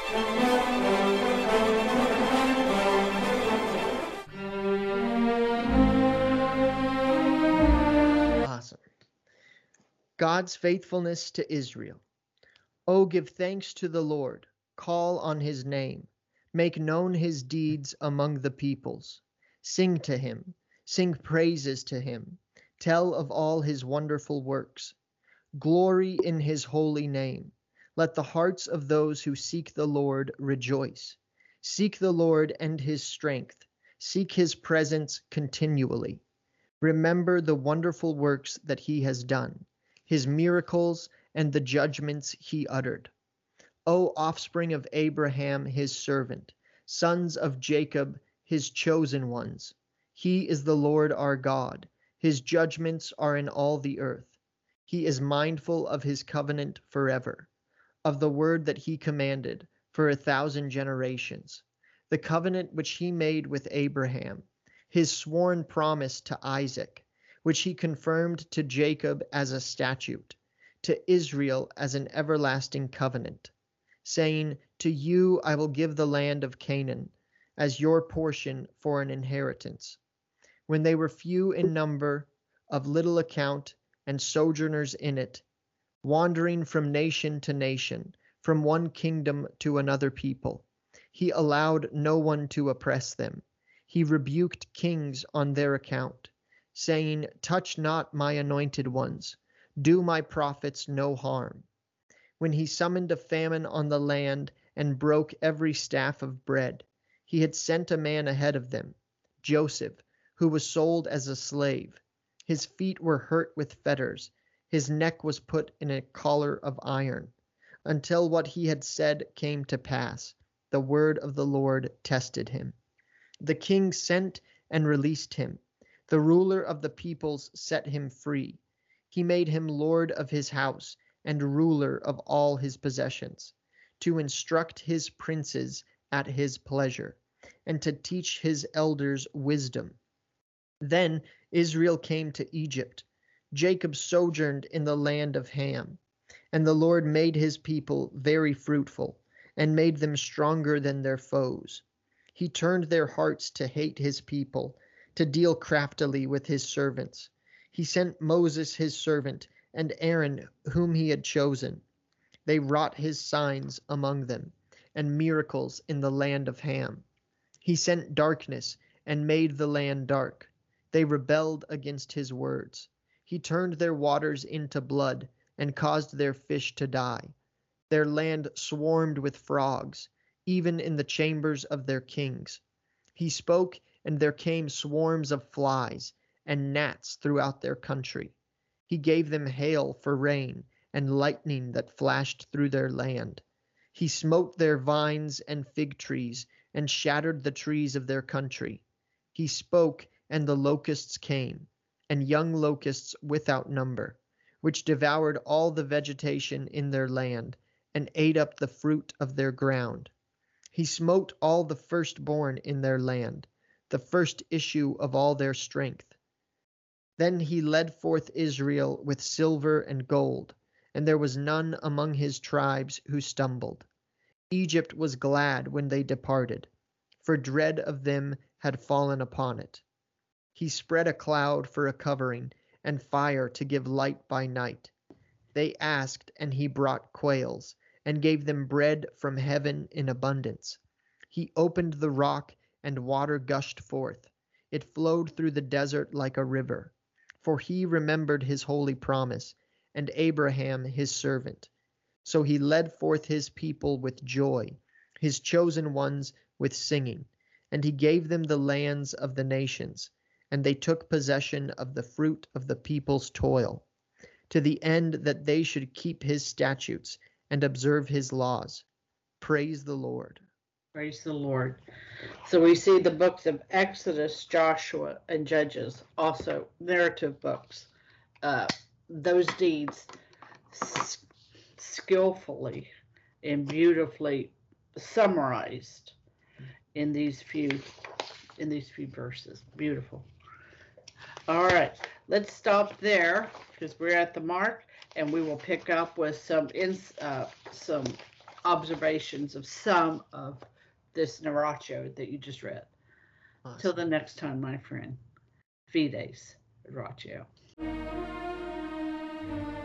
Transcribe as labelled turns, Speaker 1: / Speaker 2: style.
Speaker 1: Awesome. God's faithfulness to Israel. Oh, give thanks to the Lord. Call on his name. Make known his deeds among the peoples. Sing to him. Sing praises to him. Tell of all his wonderful works. Glory in his holy name. Let the hearts of those who seek the Lord rejoice. Seek the Lord and his strength. Seek his presence continually. Remember the wonderful works that he has done, his miracles and the judgments he uttered. O offspring of Abraham, his servant, sons of Jacob, his chosen ones. He is the Lord our God. His judgments are in all the earth. He is mindful of his covenant forever, of the word that he commanded for 1,000 generations, the covenant which he made with Abraham, his sworn promise to Isaac, which he confirmed to Jacob as a statute, to Israel as an everlasting covenant, saying, to you I will give the land of Canaan as your portion for an inheritance. When they were few in number, of little account, and sojourners in it, wandering from nation to nation, from one kingdom to another people, he allowed no one to oppress them. He rebuked kings on their account, saying, touch not my anointed ones, do my prophets no harm. When he summoned a famine on the land and broke every staff of bread, he had sent a man ahead of them, Joseph, who was sold as a slave. His feet were hurt with fetters, his neck was put in a collar of iron, until what he had said came to pass. The word of the Lord tested him. The king sent and released him. The ruler of the peoples set him free. He made him lord of his house and ruler of all his possessions, to instruct his princes at his pleasure, and to teach his elders wisdom. Then Israel came to Egypt. Jacob sojourned in the land of Ham. And the Lord made his people very fruitful, and made them stronger than their foes. He turned their hearts to hate his people, to deal craftily with his servants. He sent Moses his servant, and Aaron whom he had chosen. They wrought his signs among them, and miracles in the land of Ham. He sent darkness, and made the land dark. They rebelled against his words. He turned their waters into blood, and caused their fish to die. Their land swarmed with frogs, even in the chambers of their kings. He spoke, and there came swarms of flies, and gnats throughout their country. He gave them hail for rain, and lightning that flashed through their land. He smote their vines and fig trees, and shattered the trees of their country. He spoke, and the locusts came, and young locusts without number, which devoured all the vegetation in their land, and ate up the fruit of their ground. He smote all the firstborn in their land, the first issue of all their strength. Then he led forth Israel with silver and gold, and there was none among his tribes who stumbled. Egypt was glad when they departed, for dread of them had fallen upon it. He spread a cloud for a covering, and fire to give light by night. They asked, and he brought quails, and gave them bread from heaven in abundance. He opened the rock, and water gushed forth. It flowed through the desert like a river. For he remembered his holy promise, and Abraham his servant. So he led forth his people with joy, his chosen ones with singing, and he gave them the lands of the nations, and they took possession of the fruit of the people's toil, to the end that they should keep his statutes and observe his laws. Praise the Lord.
Speaker 2: Praise the Lord. So we see the books of Exodus, Joshua, and Judges, also narrative books. Those deeds skillfully and beautifully summarized in these few verses. Beautiful. All right, let's stop there because we're at the mark, and we will pick up with some observations of some of this narratio that you just read.
Speaker 1: Awesome.
Speaker 2: Till the next time, my friend. Fides Ratio.